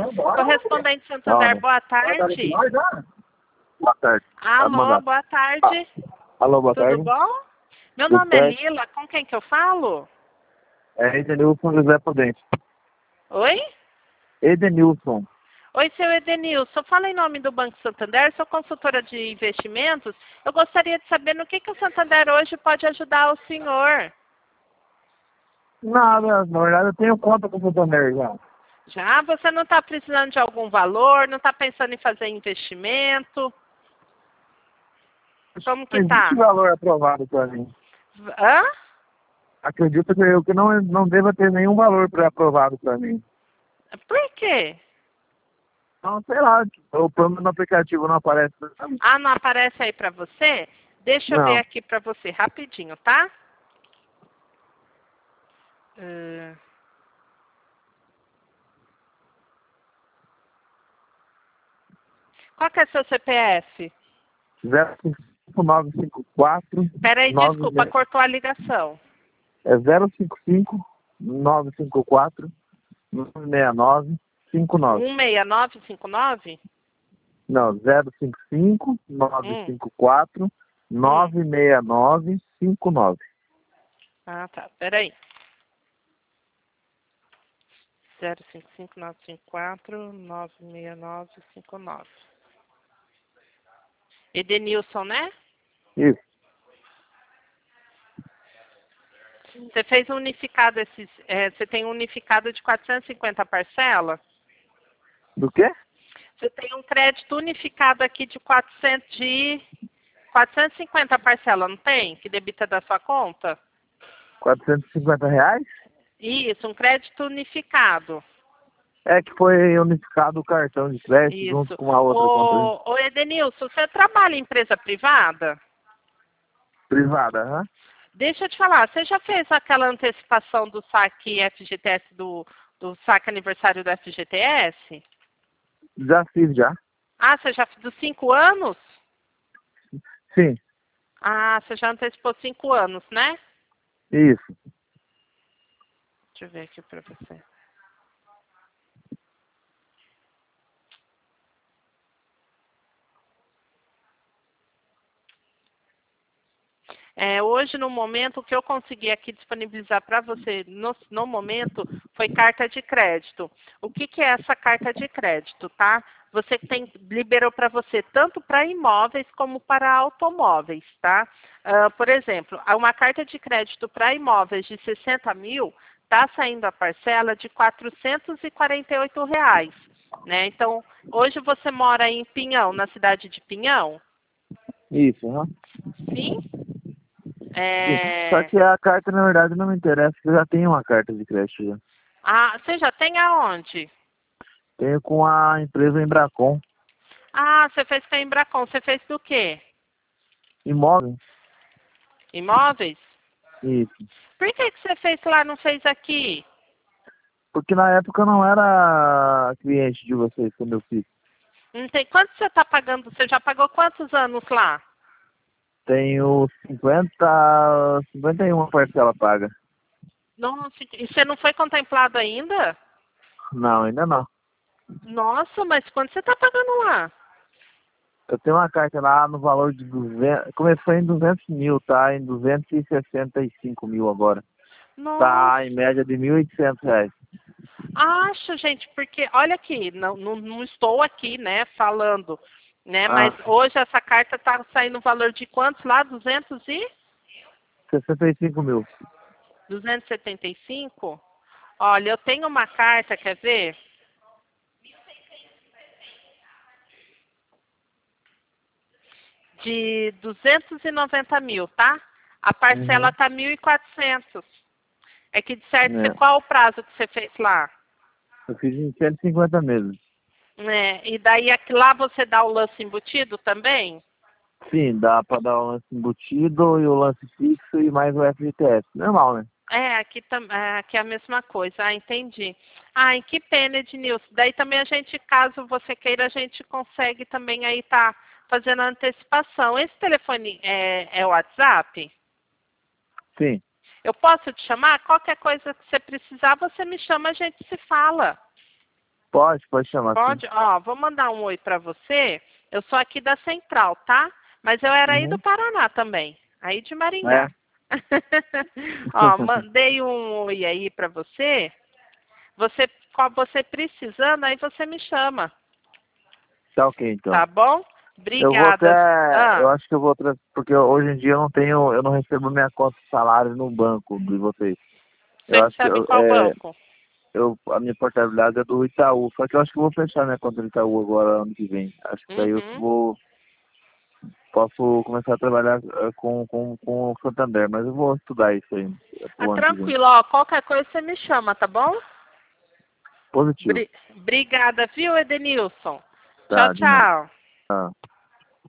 Correspondente Santander, boa tarde. Boa tarde. Alô, boa tarde. Alô, boa tarde. Tudo bom? Meu Tudo nome é certo. Lila, com quem que eu falo? É Edenilson José Prudente. Oi? Edenilson. Oi, seu Edenilson. Fala em nome do Banco Santander, sou consultora de investimentos. Eu gostaria de saber no que o Santander hoje pode ajudar o senhor. Nada, na verdade eu tenho conta com o Santander já. Já? Você não está precisando de algum valor? Não está pensando em fazer investimento? Como que Não existe tá? valor aprovado para mim. Hã? Acredito que eu que não deva ter nenhum valor aprovado para mim. Por quê? Não, sei lá, o plano no aplicativo não aparece. Ah, não aparece aí para você? Deixa eu ver Não. aqui para você rapidinho, tá? Ah, Qual que é seu CPF? 055-954. Peraí, desculpa, cortou a ligação. É 055-954 969-59. 16959? Não, 055 Hum, 954 hum. 969-59. Ah, tá. Peraí. 055-954-96959. Edenilson, né? Isso. Você fez um unificado você tem um unificado de 450 parcelas? Do quê? Você tem um crédito unificado aqui de 450 parcelas, não tem? Que debita da sua conta? R$ 450? Isso, um crédito unificado. É que foi unificado o cartão de crédito junto Isso. com a outra conta Ô Edenilson, você trabalha em empresa privada? privada, aham. Deixa eu te falar, você já fez aquela antecipação do saque FGTS, do saque aniversário do FGTS? Já fiz, já. Ah, você já fez dos 5 anos? Sim, Ah, você já antecipou 5 anos, né? isso. Deixa eu ver aqui para você. Hoje, no momento, o que eu consegui aqui disponibilizar para você, no momento, foi carta de crédito. O que é essa carta de crédito, tá? Você liberou para você tanto para imóveis como para automóveis, tá? Por exemplo, uma carta de crédito para imóveis de 60 mil está saindo a parcela de R$ 448, né? Então, hoje você mora em Pinhão, na cidade de Pinhão? Isso, aham. Sim? Sim. Só É... que a carta, na verdade, não me interessa, porque eu já tenho uma carta de crédito já. Ah, você já tem aonde? Tenho com a empresa Embracon. Ah, você fez com a Embracon. Você fez do quê? Imóvel? Imóveis? Isso. Por que você fez lá e não fez aqui? Porque na época eu não era cliente de vocês quando eu fiz. Não tem... Quanto você está pagando? Você já pagou quantos anos lá? Tenho 51 parcela paga. Nossa, e você não foi contemplado ainda? Não, ainda não. Nossa, mas quanto você está pagando lá? Eu tenho uma carta lá no valor de 200. Começou em 200 mil, tá? Em 265 mil agora. Tá em Nossa. média de R$ 1.800. Acho, gente, porque, olha aqui, não estou aqui, né, falando, né, mas Ah, hoje essa carta está saindo no valor de quantos lá? 65 mil. 275? Olha, eu tenho uma carta, quer ver? De 290 mil, tá? A parcela Uhum. tá 1.400. É que de certo, É. qual o prazo que você fez lá? Eu fiz em 150 meses. E daí aqui lá você dá o lance embutido também? Sim, dá pra dar o lance embutido e o lance fixo e mais o FGTS. Normal, né? Aqui é a mesma coisa. Ah, entendi. Ah, e que pena, Ednilson. Daí também a gente, caso você queira, a gente consegue também aí tá fazendo a antecipação. Esse telefone é o WhatsApp? Sim. Eu posso te chamar? Qualquer coisa que você precisar, você me chama, a gente se fala. Pode chamar. Pode? Ó, vou mandar um oi para você. Eu sou aqui da Central, tá? Mas eu era aí do Paraná também, aí de Maringá. Ó, mandei um oi aí para você. Você precisando, aí você me chama. Tá ok, então. Tá bom? Eu vou Obrigada. até, eu acho que eu vou, porque hoje em dia eu não recebo minha conta de salário no banco de vocês. Você Eu acho que recebe em qual banco? a minha portabilidade é do Itaú, só que eu acho que eu vou fechar minha conta do Itaú agora ano que vem. Acho que daí eu posso começar a trabalhar com o Santander, mas eu vou estudar isso aí pro ano que vem. Tranquilo, ó, qualquer coisa você me chama, tá bom? Positivo. Obrigada, viu, Edenilson? Tá, Tchau, de nada. tchau. Tá.